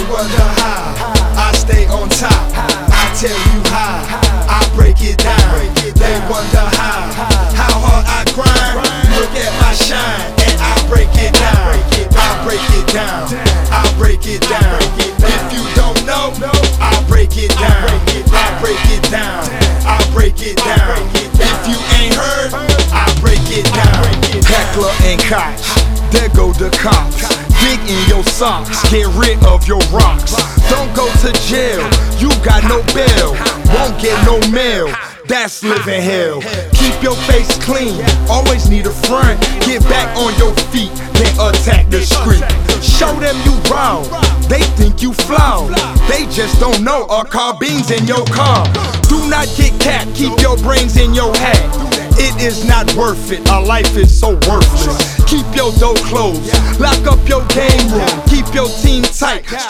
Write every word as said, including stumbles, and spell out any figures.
wonder how I stay on top. I tell you how I break it down. They wonder how how hard I grind. Look at my shine and I break it down. I break it down. I break it down. If you don't know, I break it down. I break it down. I break it down. If you ain't heard, I break it down. Heckler and Koch, there go the cops. Dig in your socks, get rid of your rocks. Don't go to jail, you got no bail. Won't get no mail, that's living hell. Keep your face clean, always need a friend. Get back on your feet, then attack the street. Show them you wrong, they think you flawed. They just don't know a carbines in your car. Do not get capped, keep your brains in your hat. It is not worth it, our life is so worthless. Keep your door closed, lock up your game room, keep your team tight.